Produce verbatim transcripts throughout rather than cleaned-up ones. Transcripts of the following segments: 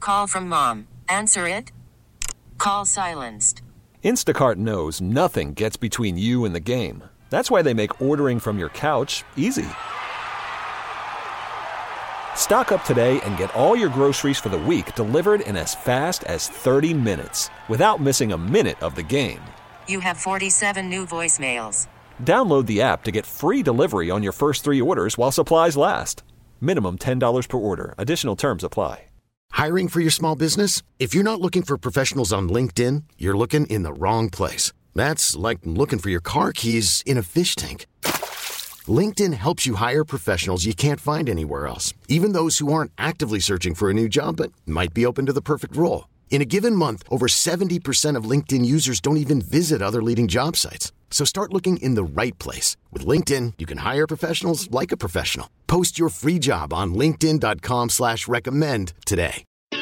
Call from mom. Answer it. Call silenced. Instacart knows nothing gets between you and the game. That's why they make ordering from your couch easy. Stock up today and get all your groceries for the week delivered in as fast as thirty minutes without missing a minute of the game. You have forty-seven new voicemails. Download the app to get free delivery on your first three orders while supplies last. Minimum ten dollars per order. Additional terms apply. Hiring for your small business? If you're not looking for professionals on LinkedIn, you're looking in the wrong place. That's like looking for your car keys in a fish tank. LinkedIn helps you hire professionals you can't find anywhere else, even those who aren't actively searching for a new job but might be open to the perfect role. In a given month, over seventy percent of LinkedIn users don't even visit other leading job sites. So start looking in the right place. With LinkedIn, you can hire professionals like a professional. Post your free job on linkedin.com slash recommend today.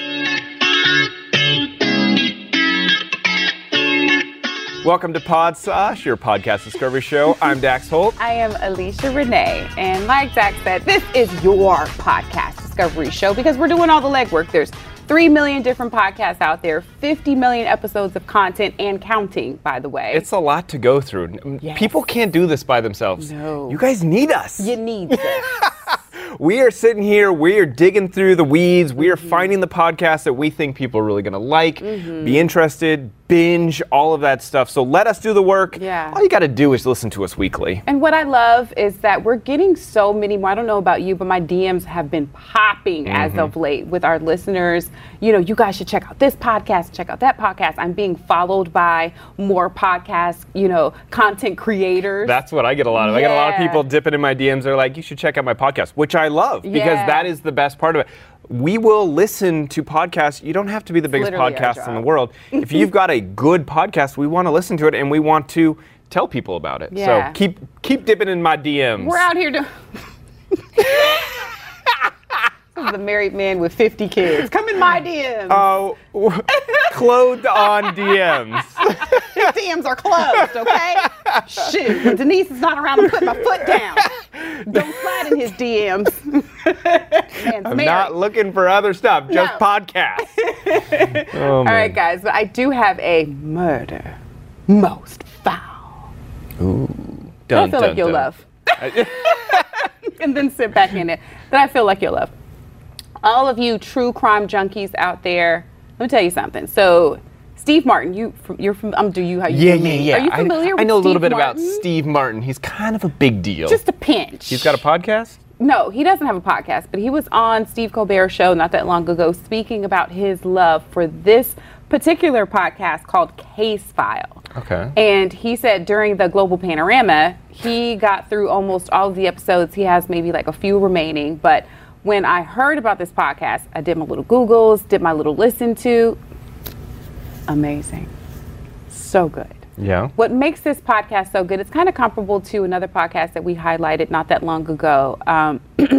Welcome to Pod Sauce, your podcast discovery show. I'm Dax Holt. I am Alicia Renee. And like Dax said, this is your podcast discovery show because we're doing all the legwork. There's three million different podcasts out there, fifty million episodes of content and counting, by the way. It's a lot to go through. Yes. People can't do this by themselves. No. You guys need us. You need this. We are sitting here, we are digging through the weeds, we are mm-hmm. finding the podcasts that we think people are really going to like, mm-hmm. be interested, binge, all of that stuff. So let us do the work. Yeah. All you got to do is listen to us weekly. And what I love is that we're getting so many more. I don't know about you, but my D Ms have been popping mm-hmm. as of late with our listeners. You know, you guys should check out this podcast, check out that podcast. I'm being followed by more podcast, you know, content creators. That's what I get a lot of. Yeah. I get a lot of people dipping in my D Ms. They're like, you should check out my podcast, which I love because Yeah. that is the best part of it. We will listen to podcasts. You don't have to be the biggest Literally our podcast in the job. world. If you've got a good podcast, we want to listen to it and we want to tell people about it. Yeah. So keep keep dipping in my D Ms. We're out here to. This is a married man with fifty kids. Come in my D Ms. Oh, uh, clothed on D Ms. His D Ms are closed, okay? Shoot, when Denise is not around, I'm putting my foot down. Don't slide in his D Ms. Man's I'm married. not looking for other stuff, just No. podcasts. Oh, All man. right, guys, but I do have a murder most foul. Ooh. That I Dun, feel dun, like you'll dun. love. And then sit back in it. That I feel like you'll love. All of you true crime junkies out there, let me tell you something. So, Steve Martin, you from, you're from, I'm um, do you how you Yeah, do yeah, me. yeah. Are you familiar I, with I know a Steve little bit Martin? about Steve Martin. He's kind of a big deal. Just a pinch. He's got a podcast? No, he doesn't have a podcast, but he was on Steve Colbert's show not that long ago speaking about his love for this particular podcast called Case File. Okay. And he said during the Global Panorama, he got through almost all of the episodes. He has maybe like a few remaining, but when I heard about this podcast, I did my little Googles, did my little listen to. Amazing. So good. Yeah. What makes this podcast so good, it's kind of comparable to another podcast that we highlighted not that long ago. Um,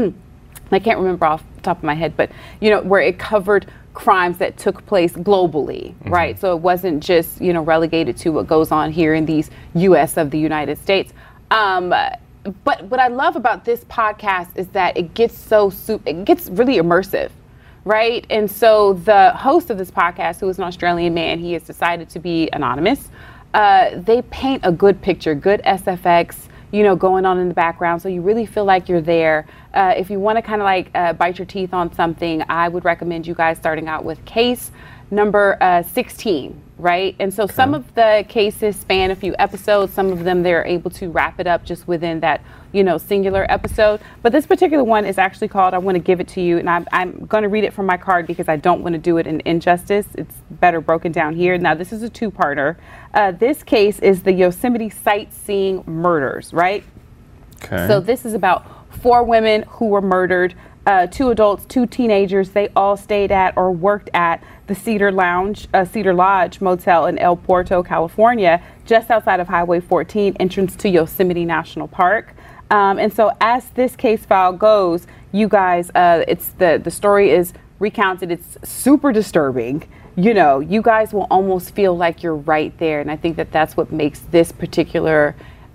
I can't remember off the top of my head, but, you know, where it covered crimes that took place globally, mm-hmm. right? So it wasn't just, you know, relegated to what goes on here in these U S of the United States. Um, but what I love about this podcast is that it gets so, it gets really immersive. Right. And so the host of this podcast, who is an Australian man, he has decided to be anonymous. Uh, they paint a good picture, good S F X, you know, going on in the background. So you really feel like you're there. Uh, if you want to kind of like uh, bite your teeth on something, I would recommend you guys starting out with case number uh, sixteen. Right. And so okay. some of the cases span a few episodes. Some of them they're able to wrap it up just within that, you know, singular episode. But this particular one is actually called, I want to give it to you. And I'm, I'm going to read it from my card because I don't want to do it in injustice. It's better broken down here. Now, this is a two-parter. Uh, this case is the Yosemite Sightseeing Murders. Right. Okay. So this is about four women who were murdered. Uh, two adults, two teenagers, they all stayed at or worked at the Cedar Lounge, uh, Cedar Lodge Motel in El Porto, California, just outside of Highway fourteen, entrance to Yosemite National Park. Um, and so as this case file goes, you guys, uh, it's the, the story is recounted. It's super disturbing. You know, you guys will almost feel like you're right there. And I think that that's what makes this particular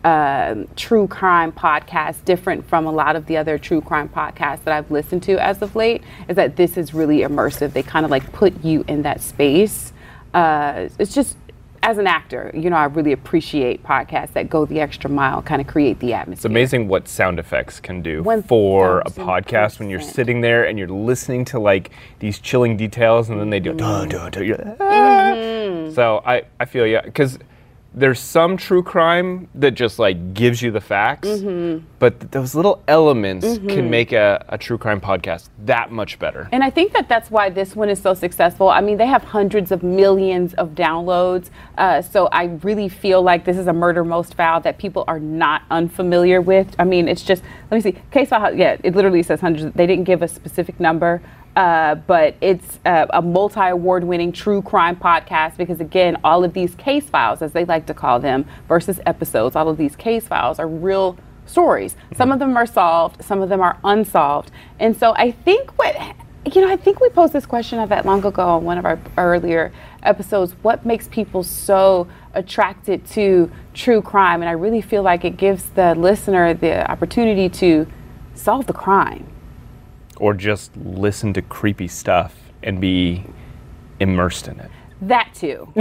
um, true crime podcast different from a lot of the other true crime podcasts that I've listened to as of late is that this is really immersive. They kind of like put you in that space. Uh, it's just, as an actor, you know, I really appreciate podcasts that go the extra mile, kind of create the atmosphere. It's amazing what sound effects can do one for a thousand podcast when you're percent. sitting there and you're listening to like these chilling details and then they do, duh, duh, duh, you're like, ah. Mm-hmm. So I, I feel, yeah, because there's some true crime that just like gives you the facts, Mm-hmm. but th- those little elements can make a, a true crime podcast that much better. And I think that that's why this one is so successful. I mean, they have hundreds of millions of downloads. Uh, so I really feel like this is a Murder Most Foul that people are not unfamiliar with. I mean, it's just, let me see, case file, yeah, it literally says hundreds. They didn't give a specific number. Uh, but it's uh, a multi-award winning true crime podcast because, again, all of these case files, as they like to call them, versus episodes, all of these case files are real stories. Some of them are solved, some of them are unsolved. And so I think what, you know, I think we posed this question not that long ago on one of our earlier episodes, what makes people so attracted to true crime? And I really feel like it gives the listener the opportunity to solve the crime. Or just listen to creepy stuff and be immersed in it. That too.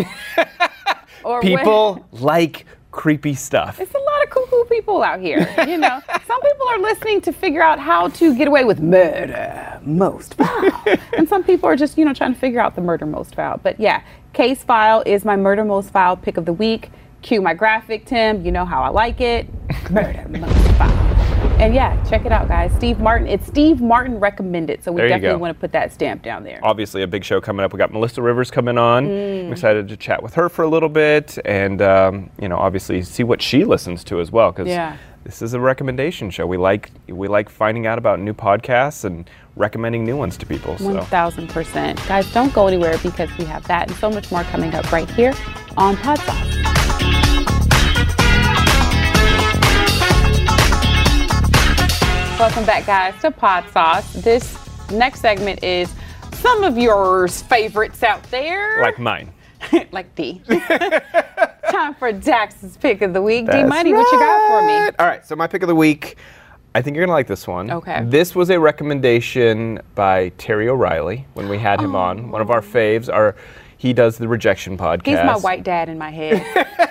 Or People when, like creepy stuff. it's a lot of cuckoo people out here, you know. Some people are listening to figure out how to get away with murder most foul. And some people are just, you know, trying to figure out the murder most foul. But yeah, Case File is my murder most foul pick of the week. Cue my graphic, Tim. You know how I like it. Murder most foul. And yeah, check it out, guys. Steve Martin. It's Steve Martin recommended, so we There you definitely go. want to put that stamp down there. Obviously a big show coming up. We got Melissa Rivers coming on. Mm. I'm excited to chat with her for a little bit and, um, you know, obviously see what she listens to as well. Because Yeah. this is a recommendation show. We like we like finding out about new podcasts and recommending new ones to people. One So thousand percent. Guys, don't go anywhere because we have that and so much more coming up right here on Pod Sauce. Welcome back, guys, to Pod Sauce. This next segment is some of yours favorites out there. like mine. like D. Time for Dax's pick of the week. D That's Money, what you got for me? right. All right, so my pick of the week, I think you're going to like this one. Okay. This was a recommendation by Terry O'Reilly when we had him on. One of our faves. Our, he does the Rejection podcast. He's my white dad in my head.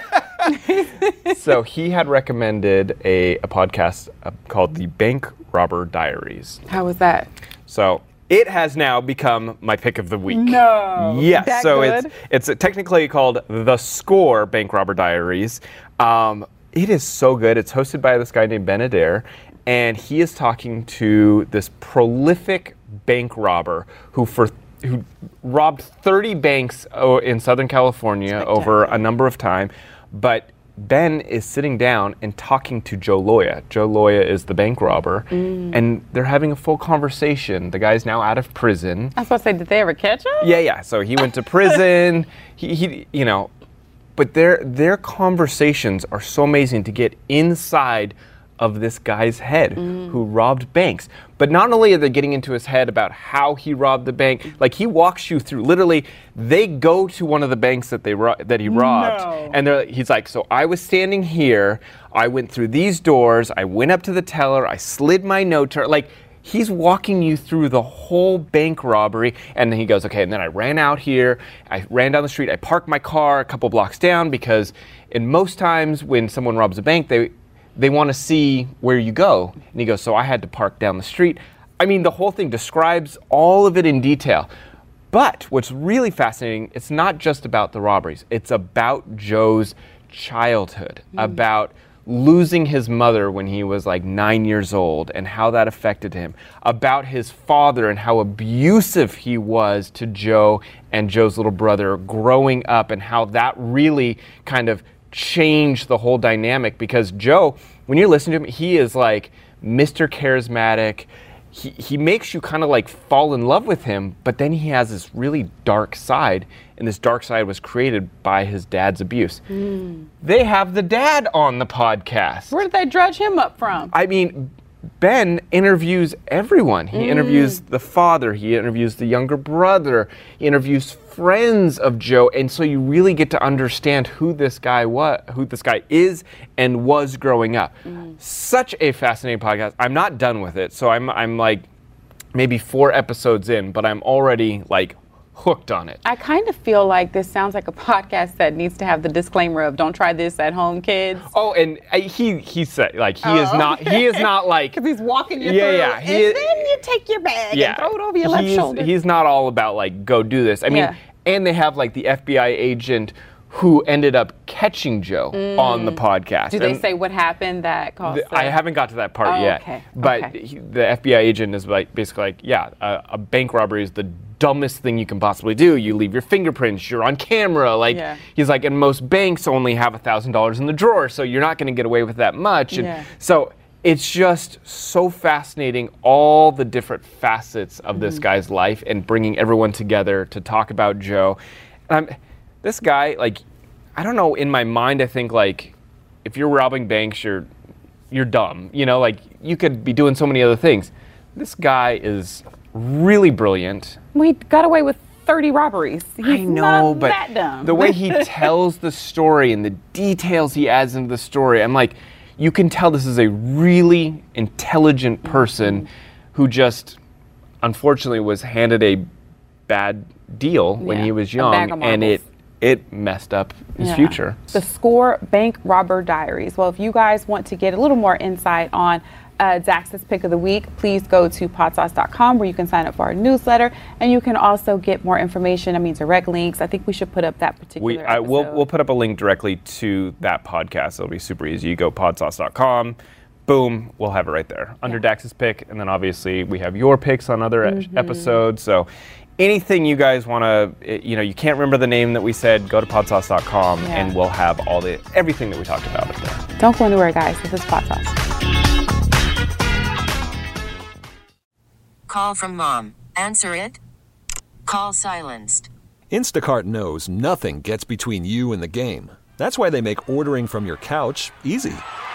So he had recommended a, a podcast uh, called The Bank Robber Diaries. How was that? So it has now become my pick of the week. No. Yes. That so good? it's it's technically called The Score Bank Robber Diaries. Um, it is so good. It's hosted by this guy named Ben Adair, and he is talking to this prolific bank robber who for who robbed thirty banks oh, in Southern California over a number of time, but Ben is sitting down and talking to Joe Loya. Joe Loya is the bank robber, Mm. and they're having a full conversation. The guy's now out of prison. I was supposed to say, did they ever catch him? Yeah, yeah. So he went to prison. he, he, you know, but their their conversations are so amazing to get inside of this guy's head who robbed banks. But not only are they getting into his head about how he robbed the bank, like he walks you through. Literally, they go to one of the banks that they ro- that he robbed, No. and they're, he's like, "So I was standing here. I went through these doors. I went up to the teller. I slid my note to her." Like, he's walking you through the whole bank robbery, and then he goes, okay, and then I ran out here, I ran down the street, I parked my car a couple blocks down, because in most times when someone robs a bank, they they want to see where you go. And he goes, so I had to park down the street. I mean, the whole thing describes all of it in detail. But what's really fascinating, it's not just about the robberies. It's about Joe's childhood, mm. about losing his mother when he was like nine years old and how that affected him, about his father and how abusive he was to Joe and Joe's little brother growing up, and how that really kind of changed the whole dynamic. Because Joe, when you're listening to him, he is like Mister Charismatic. He, he makes you kind of like fall in love with him, but then he has this really dark side, and this dark side was created by his dad's abuse. Mm. They have the dad on the podcast. Where did they dredge him up from? I mean, Ben interviews everyone. He Mm. interviews the father, he interviews the younger brother, he interviews friends of Joe, and so you really get to understand who this guy was, who this guy is and was growing up. Mm. Such a fascinating podcast. I'm not done with it, so I'm I'm like maybe four episodes in, but I'm already like hooked on it. I kind of feel like this sounds like a podcast that needs to have the disclaimer of "Don't try this at home, kids." Oh, and uh, he he said like he is Oh. not he is not like Because he's walking you Yeah, through, yeah, he and is- then you take your bag yeah, and throw it over your left he's, shoulder. He's not all about like go do this. I mean, Yeah. and they have like the F B I agent who ended up catching Joe on the podcast. Do they And say what happened that caused? th- I the- haven't got to that part Oh, yet. okay, But okay. he, the F B I agent is like basically like, yeah, a, a bank robbery is the dumbest thing you can possibly do. You leave your fingerprints, you're on camera. Like Yeah. he's like, and most banks only have a thousand dollars in the drawer, so you're not going to get away with that much. And Yeah. so it's just so fascinating, all the different facets of Mm-hmm. this guy's life and bringing everyone together to talk about Joe. And I'm, this guy, like, I don't know, in my mind, I think like, if you're robbing banks, you're you're dumb. You know, like you could be doing so many other things. This guy is really brilliant. We got away with thirty robberies. He's I know, not but that dumb. the way he tells the story and the details he adds into the story, I'm like, you can tell this is a really intelligent person Mm-hmm. who just, unfortunately, was handed a bad deal when Yeah, he was a bag young, of and it marbles. it messed up his Yeah. future. The Score Bank Robber Diaries. Well, if you guys want to get a little more insight on uh, Dax's Pick of the Week, please go to podsauce dot com where you can sign up for our newsletter, and you can also get more information. I mean, direct links. I think we should put up that particular. We I, we'll episode. we'll put up a link directly to that podcast. It'll be super easy. You go podsauce dot com. Boom, we'll have it right there under Dax's pick, and then obviously we have your picks on other e- episodes. So anything you guys want to, you know, you can't remember the name that we said, go to podsauce dot com, Yeah. and we'll have all the everything that we talked about up there. Don't go anywhere, guys. This is Pod Sauce. Call from mom. Answer it. Call silenced. Instacart knows nothing gets between you and the game. That's why they make ordering from your couch easy.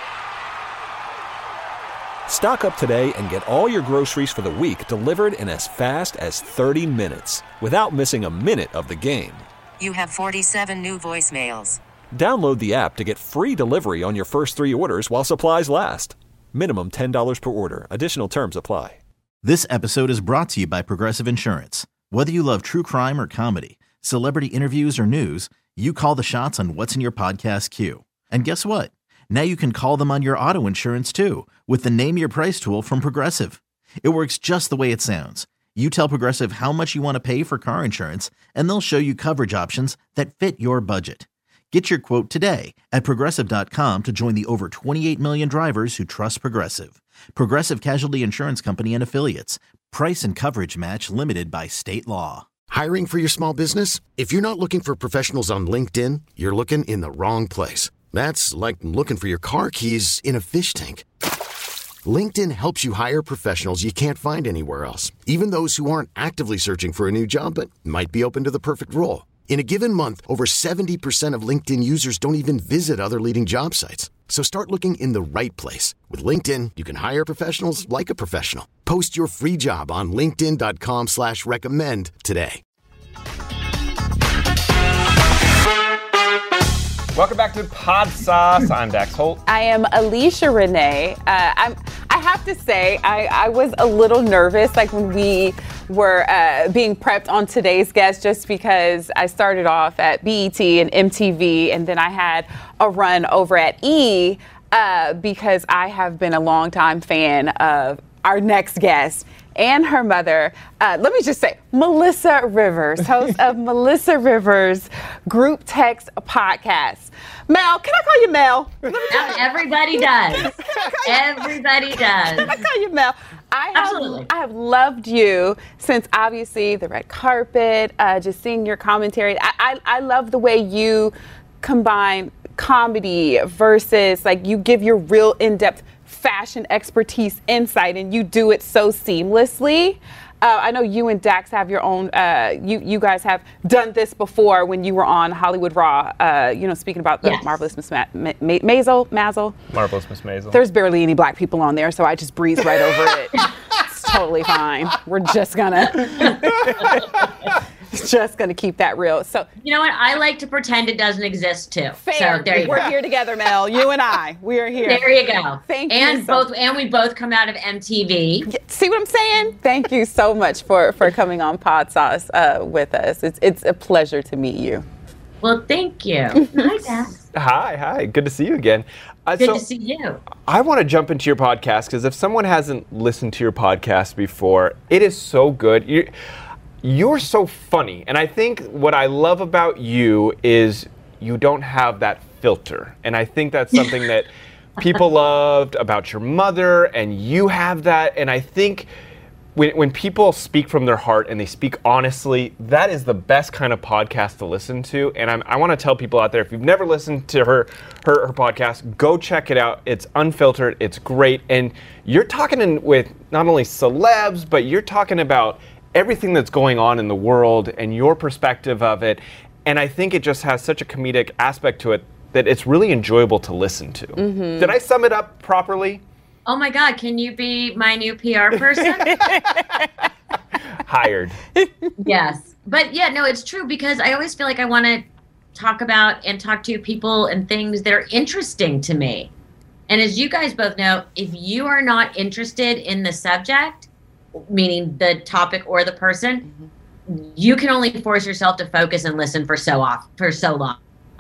Stock up today and get all your groceries for the week delivered in as fast as thirty minutes without missing a minute of the game. You have forty-seven new voicemails. Download the app to get free delivery on your first three orders while supplies last. Minimum ten dollars per order. Additional terms apply. This episode is brought to you by Progressive Insurance. Whether you love true crime or comedy, celebrity interviews or news, you call the shots on what's in your podcast queue. And guess what? Now you can call them on your auto insurance too with the Name Your Price tool from Progressive. It works just the way it sounds. You tell Progressive how much you want to pay for car insurance, and they'll show you coverage options that fit your budget. Get your quote today at progressive dot com to join the over twenty-eight million drivers who trust Progressive. Progressive Casualty Insurance Company and Affiliates. Price and coverage match limited by state law. Hiring for your small business? If you're not looking for professionals on LinkedIn, you're looking in the wrong place. That's like looking for your car keys in a fish tank. LinkedIn helps you hire professionals you can't find anywhere else, even those who aren't actively searching for a new job but might be open to the perfect role. In a given month, over seventy percent of LinkedIn users don't even visit other leading job sites. So start looking in the right place. With LinkedIn, you can hire professionals like a professional. Post your free job on linkedin dot com slash recommend today. Welcome back to Pod Sauce. I'm Dax Holt. I am Alicia Renee. Uh, I'm, I have to say, I, I was a little nervous, like when we were uh, being prepped on today's guest, just because I started off at B E T and M T V, and then I had a run over at E! Uh, because I have been a longtime fan of our next guest and her mother. Uh, let me just say, Melissa Rivers, host of Melissa Rivers Group Text Podcast. Mel, can I call you Mel? Uh, Everybody does. Everybody does. Can I call you Mel? I have, Absolutely. I have loved you since obviously the red carpet, uh, just seeing your commentary. I, I, I love the way you combine comedy versus like you give your real in-depth fashion expertise insight, and you do it so seamlessly. Uh, I know you and Dax have your own, uh, you, you guys have done this before when you were on Hollywood Raw, uh, you know, speaking about the Yes. Marvelous Miss Ma- Ma- Ma- Maisel, Maisel. Marvelous Miss Maisel. There's barely any black people on there, so I just breeze right over it. It's totally fine. We're just gonna, just gonna keep that real. So You know what? I like to pretend it doesn't exist too. fair. So there you We're go. here together, Mel. You and I. We are here. There you go. Thank you and so- both and we both come out of M T V. See what I'm saying? Thank you so much for, for coming on Pod Sauce uh, with us. It's it's a pleasure to meet you. Well, thank you. Hi, Dax. Hi, hi. Good to see you again. Uh, Good so to see you. I want to jump into your podcast because if someone hasn't listened to your podcast before, it is so good. You're, you're so funny. And I think what I love about you is you don't have that filter. And I think that's something that people loved about your mother, and you have that. And I think when, when people speak from their heart and they speak honestly, that is the best kind of podcast to listen to. And I'm, I want to tell people out there, if you've never listened to her, her her podcast, go check it out. It's unfiltered. It's great. And you're talking in, with not only celebs, but you're talking about everything that's going on in the world and your perspective of it. And I think it just has such a comedic aspect to it that it's really enjoyable to listen to. Mm-hmm. Did I sum it up properly? Oh my God, can you be my new P R person? Hired. Yes. But yeah, no, it's true because I always feel like I want to talk about and talk to people and things that are interesting to me. And as you guys both know, if you are not interested in the subject, meaning the topic or the person, mm-hmm. you can only force yourself to focus and listen for so off for so long.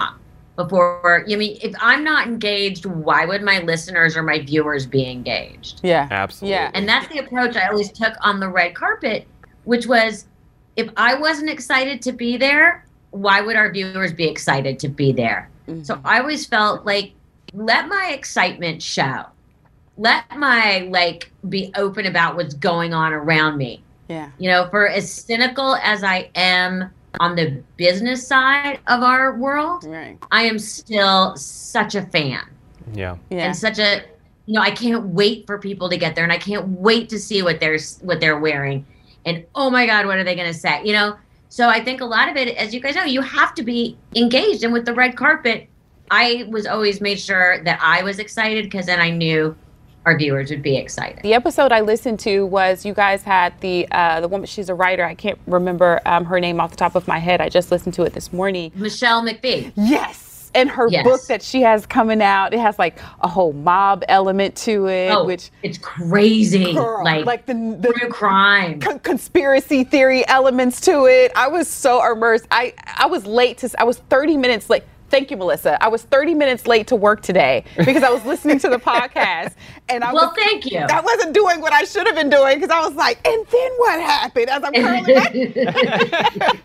Before, I mean, if I'm not engaged, why would my listeners or my viewers be engaged? Yeah. Absolutely. Yeah. And that's the approach I always took on the red carpet, which was, if I wasn't excited to be there, why would our viewers be excited to be there? Mm-hmm. So I always felt like, let my excitement show. Let my, like, be open about what's going on around me. Yeah. You know, for as cynical as I am on the business side of our world, Right. I am still such a fan. Yeah. Yeah. And such a, you know, I can't wait for people to get there, and I can't wait to see what they're what they're wearing, and oh my God, what are they going to say? You know, so I think a lot of it, as you guys know, you have to be engaged. And with the red carpet, I was always made sure that I was excited because then I knew our viewers would be excited. The episode I listened to was you guys had the uh, the woman. She's a writer. I can't remember um, her name off the top of my head. I just listened to it this morning. Michelle McPhee. Yes. And her Yes. book that she has coming out, it has like a whole mob element to it, Oh, which it's crazy. girl, like, like the, the true crime. con- conspiracy theory elements to it. I was so immersed. I I was late to. I was thirty minutes late. Thank you, Melissa. I was thirty minutes late to work today because I was listening to the podcast, and I Well, was, thank you. I wasn't doing what I should have been doing because I was like, and then what happened? As I'm currently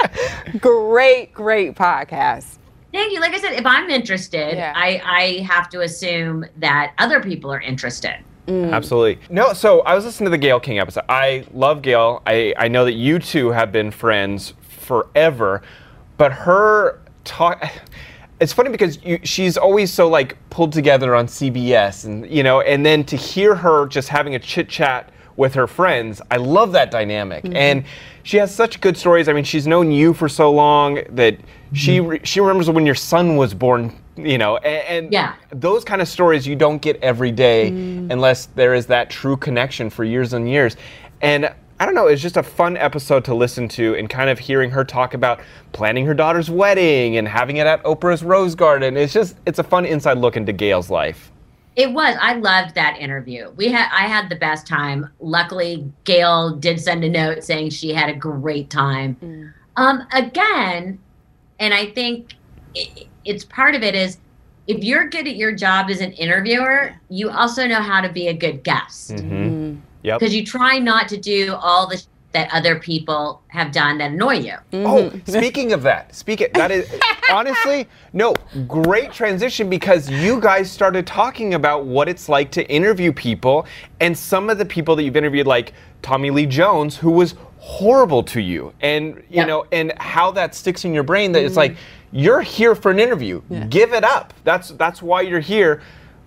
great, great podcast. Thank you. Like I said, if I'm interested, Yeah. I, I have to assume that other people are interested. Absolutely. No, so I was listening to the Gayle King episode. I love Gayle. I, I know that you two have been friends forever, but her talk, it's funny because you, she's always so like pulled together on C B S, and you know, and then to hear her just having a chit chat with her friends, I love that dynamic. Mm-hmm. And she has such good stories. I mean, she's known you for so long that mm-hmm. she re- she remembers when your son was born, you know, and, and yeah. those kind of stories you don't get every day mm. unless there is that true connection for years and years. And I don't know, it's just a fun episode to listen to, and kind of hearing her talk about planning her daughter's wedding and having it at Oprah's Rose Garden. It's just, it's a fun inside look into Gayle's life. It was. I loved that interview. We had, I had the best time. Luckily, Gayle did send a note saying she had a great time. Mm. Um, again, and I think it, it's part of it is, if you're good at your job as an interviewer, you also know how to be a good guest. Mm-hmm. Yep. Because you try not to do all the sh- that other people have done that annoy you. Mm-hmm. Oh, speaking of that, speak it. That is honestly, no, great transition, because you guys started talking about what it's like to interview people, and some of the people that you've interviewed, like Tommy Lee Jones, who was horrible to you, and you yep. know, and how that sticks in your brain that mm-hmm. it's like, you're here for an interview. Yeah. Give it up. That's that's why you're here.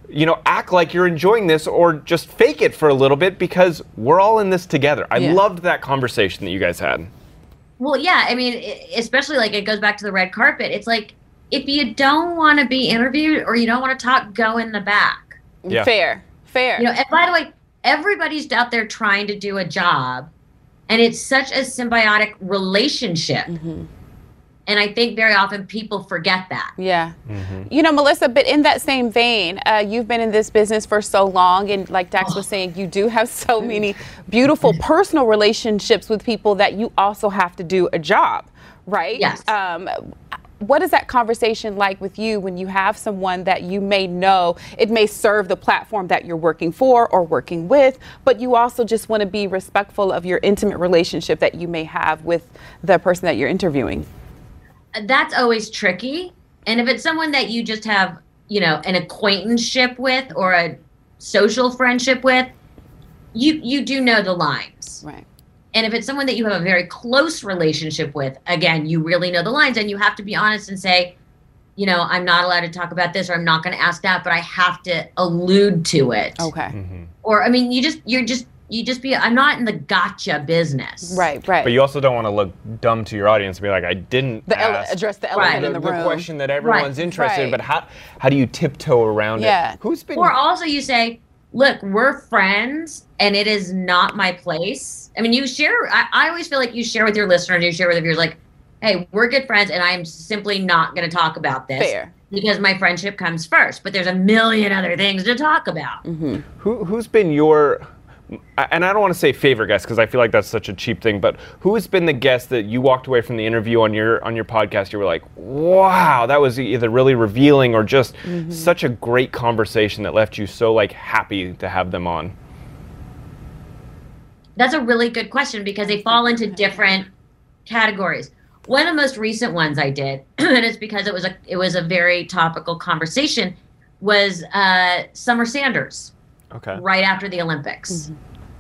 you know, act like you're enjoying this or just fake it for a little bit because we're all in this together. I Yeah. loved that conversation that you guys had. Well, yeah, I mean, e- especially like it goes back to the red carpet. It's like, if you don't want to be interviewed or you don't want to talk, go in the back. Yeah. Fair, fair. You know, and by the way, everybody's out there trying to do a job, and it's such a symbiotic relationship. Mm-hmm. And I think very often people forget that. Yeah. You know, Melissa, but in that same vein, uh, you've been in this business for so long. And like Dax was saying, you do have so many beautiful personal relationships with people that you also have to do a job, right? Yes. Um, what is that conversation like with you when you have someone that you may know, it may serve the platform that you're working for or working with, but you also just want to be respectful of your intimate relationship that you may have with the person that you're interviewing? That's always tricky. And if it's someone that you just have, you know, an acquaintanceship with or a social friendship with, you you do know the lines. Right. And if it's someone that you have a very close relationship with, again, you really know the lines, and you have to be honest and say, you know, I'm not allowed to talk about this, or I'm not going to ask that, but I have to allude to it. Okay. Mm-hmm. Or, I mean, you just, you're just, you just be, I'm not in the gotcha business. Right, right. But you also don't want to look dumb to your audience and be like, I didn't the ele- ask address the elephant Right. in the, the, the room. question that everyone's Right. interested in, Right. but how how do you tiptoe around Yeah. it? Who's been Or also you say, look, we're friends and it is not my place. I mean, you share, I, I always feel like you share with your listeners, you share with your viewers, like, hey, we're good friends and I'm simply not going to talk about this. Fair. Because my friendship comes first, but there's a million other things to talk about. Mm-hmm. Who, who's been your, and I don't want to say favorite guest because I feel like that's such a cheap thing, but who has been the guest that you walked away from the interview on your on your podcast, you were like, wow, that was either really revealing or just Mm-hmm. such a great conversation that left you so like happy to have them on? That's a really good question because they fall into different categories. One of the most recent ones I did, and it's because it was a it was a very topical conversation, was uh, Summer Sanders. Okay. Right after the Olympics.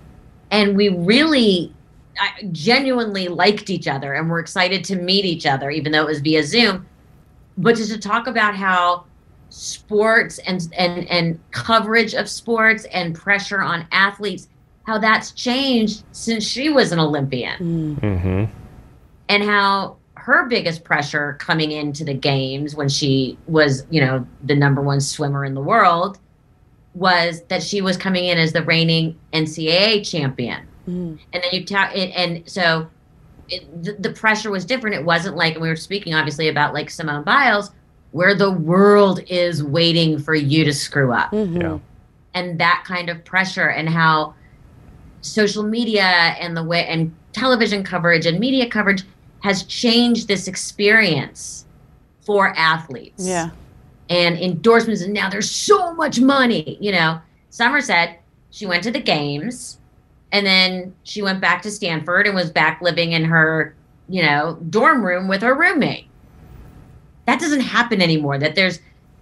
And we really I genuinely liked each other and were excited to meet each other, even though it was via Zoom. But just to talk about how sports and, and, and coverage of sports and pressure on athletes, how that's changed since she was an Olympian. Mm-hmm. And how her biggest pressure coming into the games when she was, you know, the number one swimmer in the world was that she was coming in as the reigning N C double A champion. Mm. And then you talk, and, and so it, the, the pressure was different. It wasn't like, and we were speaking obviously about like Simone Biles, where the world is waiting for you to screw up. Mm-hmm. Yeah. And that kind of pressure, and how social media and the way, and television coverage and media coverage has changed this experience for athletes. Yeah. And endorsements, and now there's so much money. You know, Summer said she went to the games and then she went back to Stanford and was back living in her, you know, dorm room with her roommate. That doesn't happen anymore. That there's,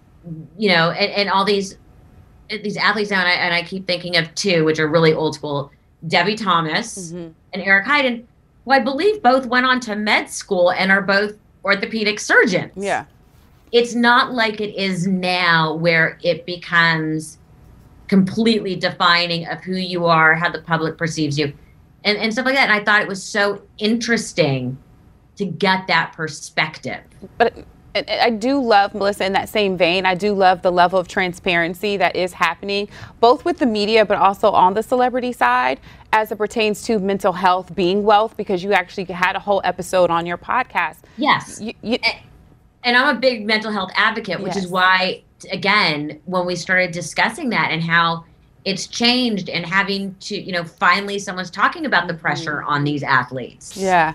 you know, and, and all these these athletes now, and I, and I keep thinking of two, which are really old school, Debbie Thomas Mm-hmm. and Eric Heiden, who I believe both went on to med school and are both orthopedic surgeons. Yeah. It's not like it is now where it becomes completely defining of who you are, how the public perceives you, and, and stuff like that. And I thought it was so interesting to get that perspective. But I I do love, Melissa, in that same vein, I do love the level of transparency that is happening, both with the media, but also on the celebrity side, as it pertains to mental health being wealth, because you actually had a whole episode on your podcast. Yes. You, you, And I'm a big mental health advocate, which Yes. is why, again, when we started discussing that and how it's changed and having to, you know, finally someone's talking about the pressure on these athletes. yeah.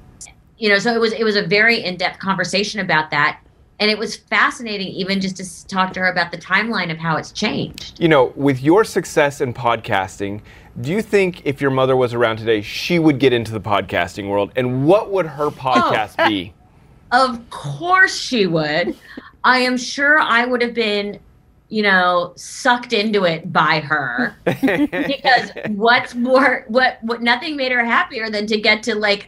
You know, so it was it was a very in-depth conversation about that. And it was fascinating even just to s- talk to her about the timeline of how it's changed. You know, with your success in podcasting, do you think if your mother was around today, she would get into the podcasting world? And what would her podcast Oh. be? Of course she would. I am sure I would have been, you know, sucked into it by her. Because what's more, what, what, nothing made her happier than to get to like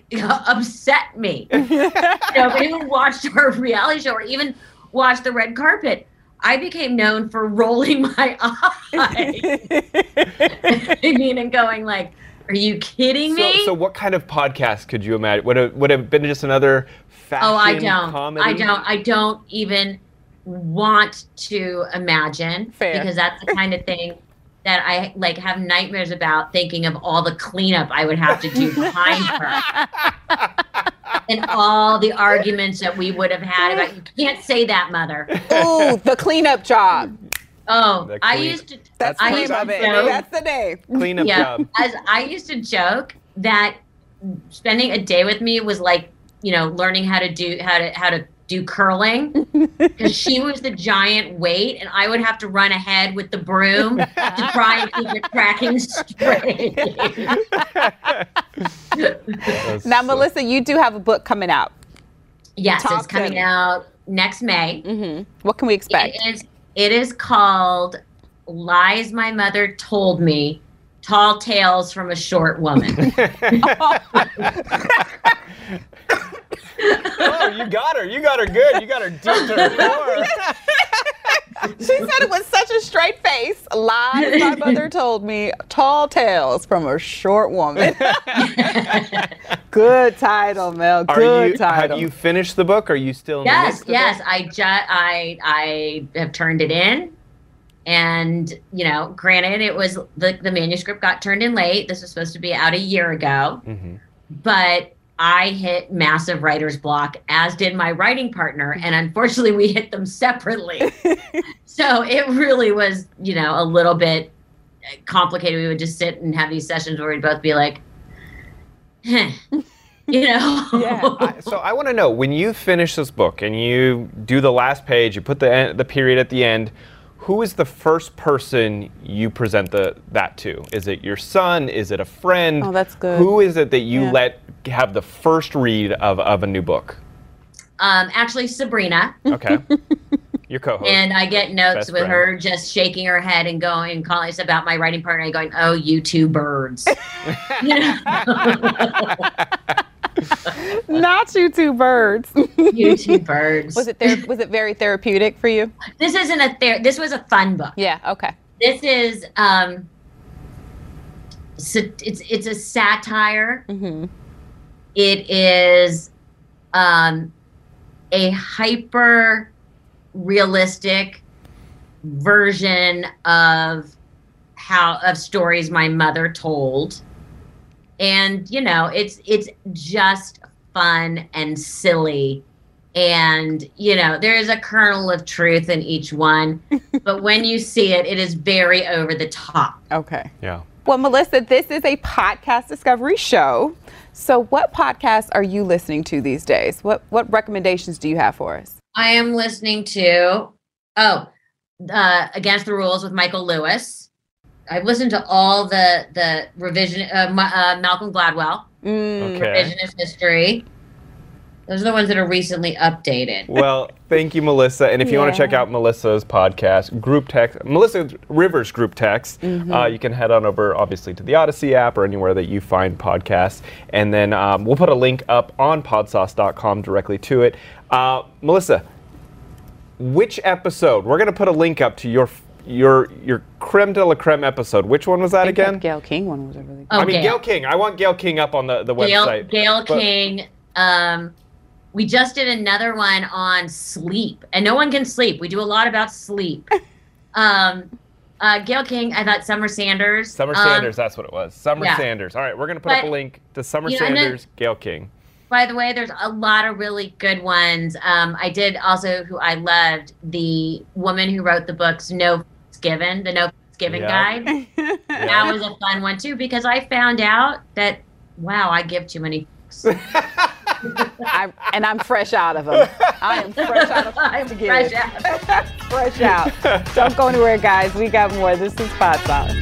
upset me. You know, if anyone watched her reality show or even watched the red carpet, I became known for rolling my eyes. I mean, and going like, are you kidding me? So, so what kind of podcast could you imagine? Would it would it have been just another fashion Oh, I don't. comedy? I don't. I don't even want to imagine. Fair. Because that's the kind of thing that I like have nightmares about, thinking of all the cleanup I would have to do behind her. And all the arguments that we would have had about, you can't say that, mother. Ooh, the cleanup job. Oh, The I clean- used to. That's I the used name to of it. joke- That's the name. Cleanup yeah, job. as I used to joke that spending a day with me was like, you know, learning how to do how to how to do curling, because she was the giant weight, and I would have to run ahead with the broom to try and keep it cracking straight. That's Now, so- Melissa, you do have a book coming out. Yes, Talk it's to coming me. out next May. Mm-hmm. What can we expect? It is. It is called "Lies My Mother Told Me: Tall Tales from a Short Woman." Oh, you got her. You got her good. You got her deep to her core. She said it with such a straight face. Lies my mother told me. Tall tales from a short woman. Good title, Mel. Are Good you, title. have you finished the book? Are you still in the Yes, midst of yes. it? I just I I have turned it in, and you know, granted, it was the the manuscript got turned in late. This was supposed to be out a year ago, Mhm. but I hit massive writer's block, as did my writing partner, and unfortunately, we hit them separately. So it really was, you know, a little bit complicated. We would just sit and have these sessions where we'd both be like, "Huh," you know. Yeah. I- so I want to know, when you finish this book and you do the last page, you put the en- the period at the end, who is the first person you present the that to? Is it your son? Is it a friend? Oh, that's good. Who is it that you Yeah. let have the first read of, of a new book? Um, actually, Sabrina. Okay. Your co-host. And I get notes Best with friend. her just shaking her head and going and calling us about my writing partner and going, "Oh, you two birds." You know? Not you two birds. You two birds. Was it there? Was it very therapeutic for you? This isn't a ther- this was a fun book. Yeah. Okay. This is um so it's it's a satire. Mm-hmm. It is um a hyper realistic version of how of stories my mother told. And you know, it's it's just fun and silly, and you know, there is a kernel of truth in each one, but when you see it, it is very over the top. Okay. yeah. Well, Melissa, this is a podcast discovery show. So, what podcasts are you listening to these days? What what recommendations do you have for us? I am listening to oh, uh, Against the Rules with Michael Lewis. I've listened to all the the revision uh, Ma- uh, Malcolm Gladwell Mm, Okay. revisionist history. Those are the ones that are recently updated. Well, thank you, Melissa. And if you want to Yeah. check out Melissa's podcast, Group Text, Melissa Rivers Group Text, Mm-hmm. uh, you can head on over, obviously, to the Odyssey app or anywhere that you find podcasts. And then um, we'll put a link up on podsauce dot com directly to it. Uh, Melissa, which episode? We're going to put a link up to your your your creme de la creme episode. Which one was that I think that again? Gail King one was a really good. Oh, I mean, Gail Gail. King. I want Gail King up on the, the Gail, website. Gail But- King. Um, we just did another one on sleep, and no one can sleep. We do a lot about sleep. um, uh, Gail King. I thought Summer Sanders. Summer Um, Sanders, that's what it was. Summer yeah. Sanders. All right, we're going to put up But, a link to Summer you know, and then- Sanders, Gail King. By the way, there's a lot of really good ones. Um, I did also, who I loved, the woman who wrote the books No Given, the No Given Yeah. Guide. That was a fun one too, because I found out that, wow, I give too many books. I, and I'm fresh out of them. I am fresh out of I'm to give. fresh out. Fresh out. Don't go anywhere, guys. We got more. This is Pod Sauce.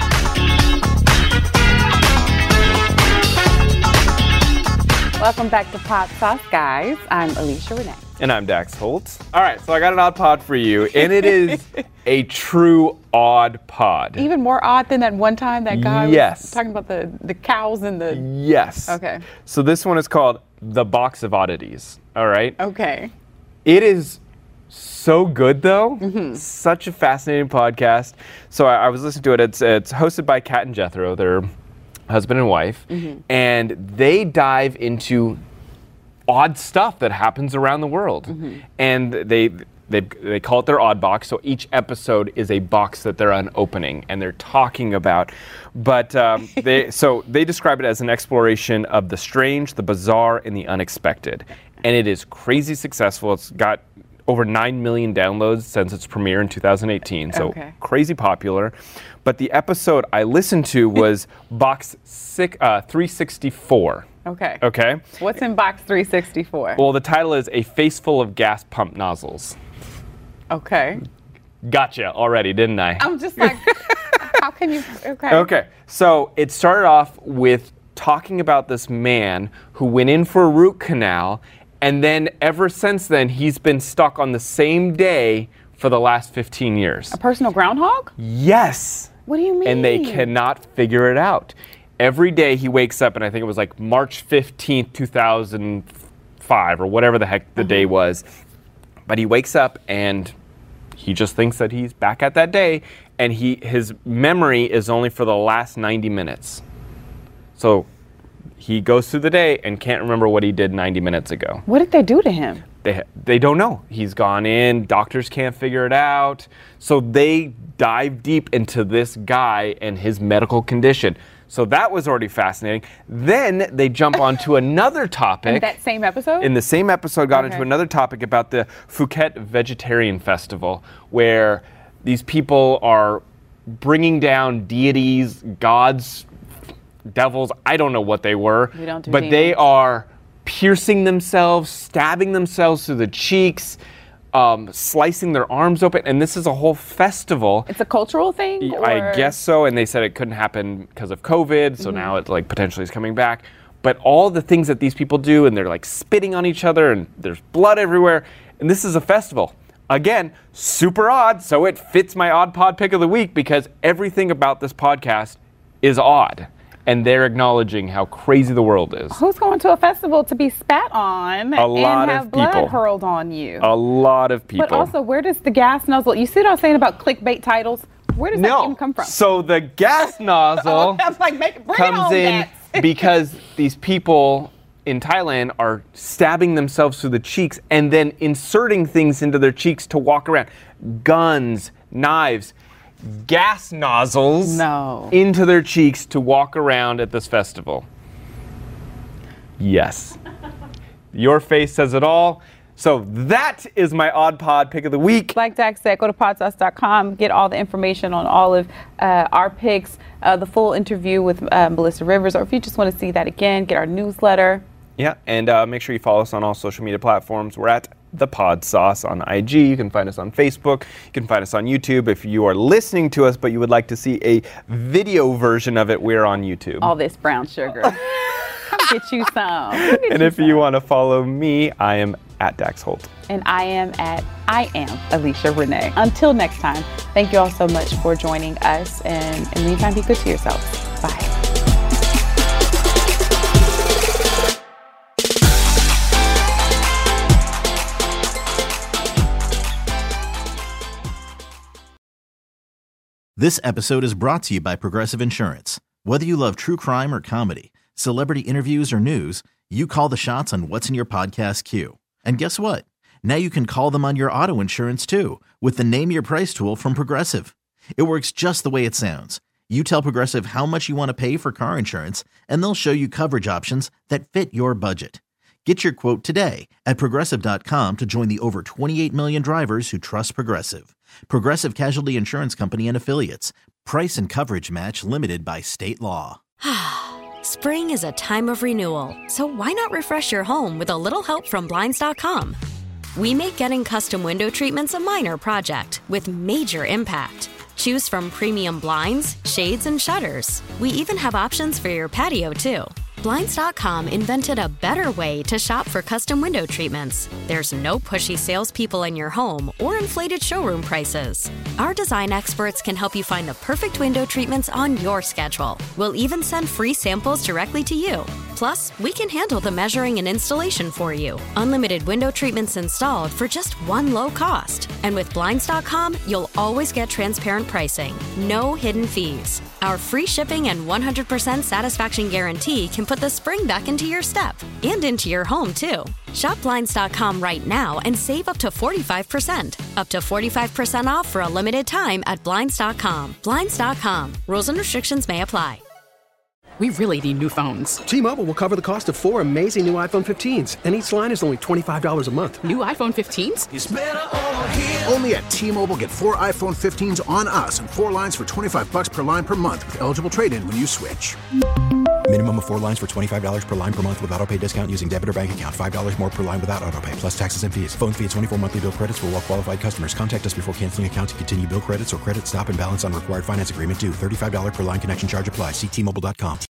Welcome back to Pod Sauce, guys. I'm Alicia Renee. And I'm Dax Holtz. All right, so I got an odd pod for you, and it is a true odd pod. Even more odd than that one time that guy Yes. was talking about the, the cows and the. Yes. Okay. So this one is called The Box of Oddities. All right. Okay. It is So good, though. Mm-hmm. Such a fascinating podcast. So I, I was listening to it. It's it's hosted by Kat and Jethro. They're husband and wife. Mm-hmm. And they dive into odd stuff that happens around the world. Mm-hmm. And they, they they call it their odd box. So each episode is a box that they're unopening and they're talking about. But um, they so they describe it as an exploration of the strange, the bizarre, and the unexpected. And it is crazy successful. It's got over nine million downloads since its premiere in two thousand eighteen, so okay. Crazy popular. But the episode I listened to was box six, uh, three sixty-four. Okay. Okay? What's in box three sixty-four? Well, the title is A Face Full of Gas Pump Nozzles. Okay. Gotcha already, didn't I? I'm just like, how can you? Okay. Okay. So it started off with talking about this man who went in for a root canal. And then ever since then, he's been stuck on the same day for the last fifteen years. A personal groundhog? Yes. What do you mean? And they cannot figure it out. Every day he wakes up, and I think it was like March fifteenth, two thousand five, or whatever the heck the uh-huh. day was. But he wakes up, and he just thinks that he's back at that day, and he his memory is only for the last ninety minutes. So he goes through the day and can't remember what he did ninety minutes ago. What did they do to him? They they don't know. He's gone in. Doctors can't figure it out. So they dive deep into this guy and his medical condition. So that was already fascinating. Then they jump onto another topic. In that same episode? In the same episode, got okay. into another topic about the Phuket Vegetarian Festival, where these people are bringing down deities, gods, devils, I don't know what they were, we don't do but demons. They are piercing themselves, stabbing themselves through the cheeks, um, slicing their arms open, and this is a whole festival. It's a cultural thing? Or? I guess so, and they said it couldn't happen because of COVID, so mm-hmm. now it like potentially is coming back. But all the things that these people do, and they're like spitting on each other, and there's blood everywhere, and this is a festival. Again, super odd, so it fits my Odd Pod Pick of the Week because everything about this podcast is odd. And they're acknowledging how crazy the world is. Who's going to a festival to be spat on a lot and have of blood people. hurled on you? A lot of people. But also, where does the gas nozzle, you see what I was saying about clickbait titles? Where does no. that even come from? So the gas nozzle oh, like, make, bring comes it on, in because these people in Thailand are stabbing themselves through the cheeks and then inserting things into their cheeks to walk around. Guns, knives. Gas nozzles no. into their cheeks to walk around at this festival. Yes. Your face says it all. So that is my Odd Pod Pick of the Week. Like Dak said, go to pod sauce dot com, get all the information on all of uh, our picks, uh, the full interview with uh, Melissa Rivers, or if you just want to see that again, get our newsletter. Yeah, and uh, make sure you follow us on all social media platforms. We're at The Pod Sauce on I G. You can find us on Facebook. You can find us on YouTube. If you are listening to us but you would like to see a video version of it, we're on YouTube. All this brown sugar. Get you some. Get and you if some. you want to follow me, I am at Dax Holt. And I am at I am Alicia Renee. Until next time, thank you all so much for joining us. And in the meantime, be good to yourselves. Bye. This episode is brought to you by Progressive Insurance. Whether you love true crime or comedy, celebrity interviews or news, you call the shots on what's in your podcast queue. And guess what? Now you can call them on your auto insurance too with the Name Your Price tool from Progressive. It works just the way it sounds. You tell Progressive how much you want to pay for car insurance, and they'll show you coverage options that fit your budget. Get your quote today at Progressive dot com to join the over twenty-eight million drivers who trust Progressive. Progressive Casualty Insurance Company and Affiliates. Price and coverage match limited by state law. Spring is a time of renewal, so why not refresh your home with a little help from Blinds dot com? We make getting custom window treatments a minor project with major impact. Choose from premium blinds, shades, and shutters. We even have options for your patio, too. Blinds dot com invented a better way to shop for custom window treatments. There's no pushy salespeople in your home or inflated showroom prices. Our design experts can help you find the perfect window treatments on your schedule. We'll even send free samples directly to you. Plus, we can handle the measuring and installation for you. Unlimited window treatments installed for just one low cost. And with Blinds dot com, you'll always get transparent pricing. No hidden fees. Our free shipping and one hundred percent satisfaction guarantee can put the spring back into your step and into your home, too. Shop Blinds dot com right now and save up to forty-five percent. Up to forty-five percent off for a limited time at Blinds dot com. Blinds dot com. Rules and restrictions may apply. We really need new phones. T-Mobile will cover the cost of four amazing new iPhone fifteens, and each line is only twenty-five dollars a month. New iPhone fifteens? It's better over here. Only at T-Mobile, get four iPhone fifteens on us and four lines for twenty-five bucks per line per month with eligible trade-in when you switch. Minimum of four lines for twenty-five dollars per line per month with autopay discount using debit or bank account. five dollars more per line without autopay, plus taxes and fees. Phone fee at twenty-four monthly bill credits for well-qualified customers. Contact us before canceling account to continue bill credits or credit stop and balance on required finance agreement due. thirty-five dollars per line connection charge applies. See T Mobile dot com.